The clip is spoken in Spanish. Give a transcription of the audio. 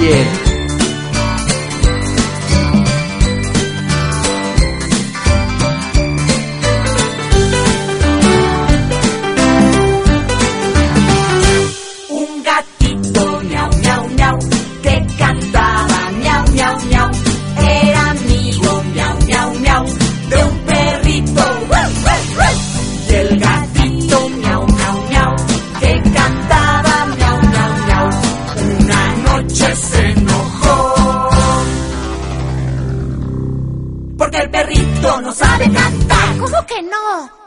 ayer. Un gatito miau, miau, miau, que cantaba miau, miau, miau. Era amigo miau, miau, miau, de un perrito. Y el gatito miau, miau, miau, que cantaba miau, miau, miau. Una noche se enojó porque el perrito no sabe cantar. ¿Cómo que no?